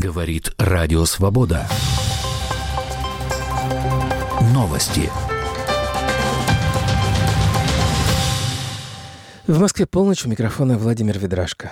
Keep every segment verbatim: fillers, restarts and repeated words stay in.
Говорит Радио Свобода. Новости. В Москве полночь, у микрофона Владимир Ведрашко.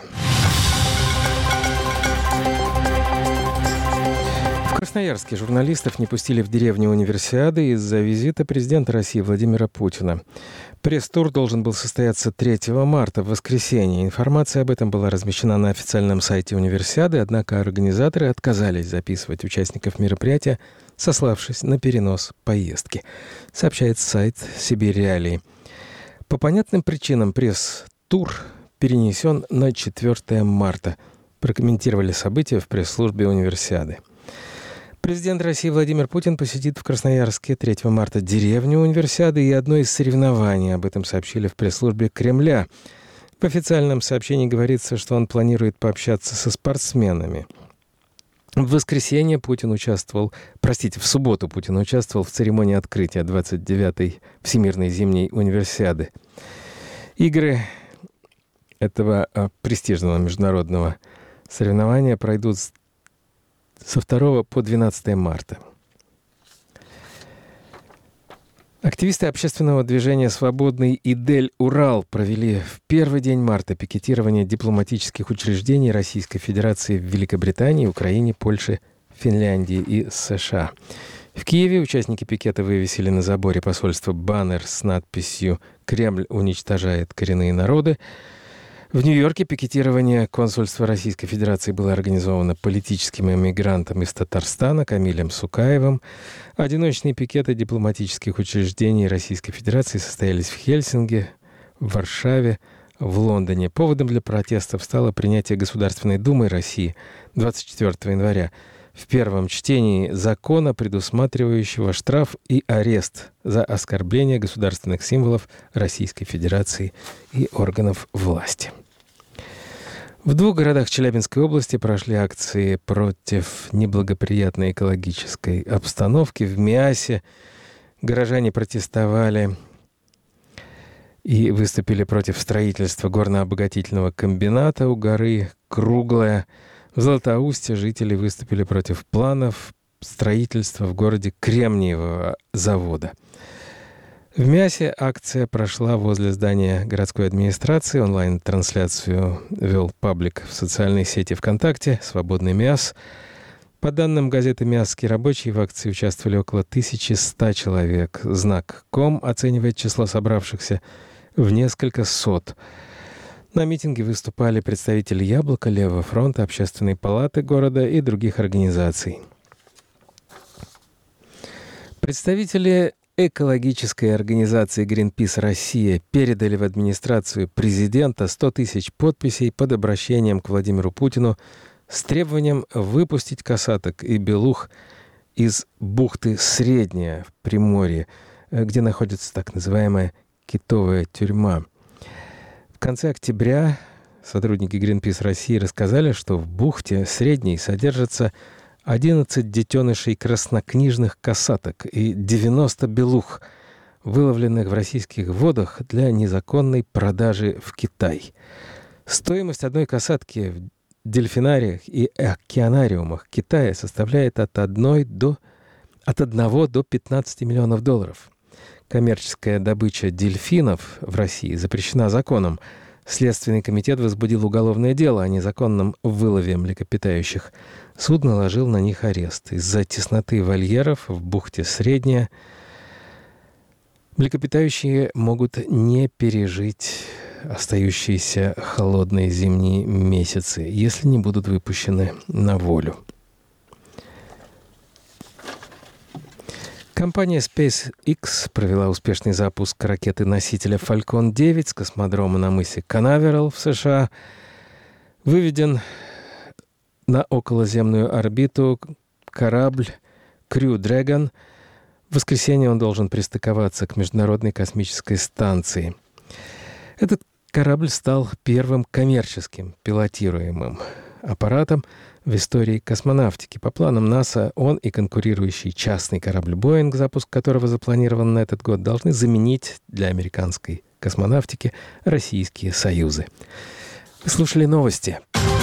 В Красноярске журналистов не пустили в деревню Универсиады из-за визита президента России Владимира Путина. Пресс-тур должен был состояться третьего марта, в воскресенье. Информация об этом была размещена на официальном сайте Универсиады, однако организаторы отказались записывать участников мероприятия, сославшись на перенос поездки, сообщает сайт «Сибирь Реалии». По понятным причинам пресс-тур перенесен на четвёртое марта, прокомментировали события в пресс-службе Универсиады. Президент России Владимир Путин посетит в Красноярске третьего марта деревню Универсиады и одно из соревнований. Об этом сообщили в пресс-службе Кремля. В официальном сообщении говорится, что он планирует пообщаться со спортсменами. В воскресенье Путин участвовал, простите, в субботу Путин участвовал в церемонии открытия двадцать девятой Всемирной зимней универсиады. Игры этого а, престижного международного соревнования пройдут с со второго по двенадцатое марта. Активисты общественного движения «Свободный Идель Урал» провели в первый день марта пикетирование дипломатических учреждений Российской Федерации в Великобритании, Украине, Польше, Финляндии и США. В Киеве участники пикета вывесили на заборе посольства баннер с надписью «Кремль уничтожает коренные народы». В Нью-Йорке пикетирование консульства Российской Федерации было организовано политическим эмигрантом из Татарстана Камилем Сукаевым. Одиночные пикеты дипломатических учреждений Российской Федерации состоялись в Хельсинки, в Варшаве, в Лондоне. Поводом для протестов стало принятие Государственной Думой России двадцать четвёртого января в первом чтении закона, предусматривающего штраф и арест за оскорбление государственных символов Российской Федерации и органов власти. В двух городах Челябинской области прошли акции против неблагоприятной экологической обстановки. В Миасе горожане протестовали и выступили против строительства горно-обогатительного комбината у горы Круглая. В Златоусте жители выступили против планов строительства в городе Кремниевого завода. В Миасе акция прошла возле здания городской администрации. Онлайн-трансляцию вел паблик в социальной сети ВКонтакте «Свободный Миас». По данным газеты «Миасские рабочие», в акции участвовали около тысячи ста человек. Знак ком оценивает число собравшихся в несколько сот. На митинге выступали представители «Яблока», Левого фронта, Общественной палаты города и других организаций. Представители экологической организации «Гринпис Россия» передали в администрацию президента сто тысяч подписей под обращением к Владимиру Путину с требованием выпустить касаток и белух из бухты Средняя в Приморье, где находится так называемая китовая тюрьма. В конце октября сотрудники «Гринпис России» рассказали, что в бухте Средней содержится одиннадцать детенышей краснокнижных касаток и девяносто белух, выловленных в российских водах для незаконной продажи в Китай. Стоимость одной касатки в дельфинариях и океанариумах Китая составляет от одной до, от одного до пятнадцати миллионов долларов. Коммерческая добыча дельфинов в России запрещена законом. Следственный комитет возбудил уголовное дело о незаконном вылове млекопитающих. Суд наложил на них арест. Из-за тесноты вольеров в бухте Средняя млекопитающие могут не пережить остающиеся холодные зимние месяцы, если не будут выпущены на волю. Компания SpaceX провела успешный запуск ракеты-носителя Falcon девять с космодрома на мысе Канаверал в США. Выведен на околоземную орбиту корабль Crew Dragon. В воскресенье он должен пристыковаться к Международной космической станции. Этот корабль стал первым коммерческим пилотируемым аппаратом в истории космонавтики. По планам НАСА он и конкурирующий частный корабль «Боинг», запуск которого запланирован на этот год, должны заменить для американской космонавтики российские союзы. Вы слушали новости.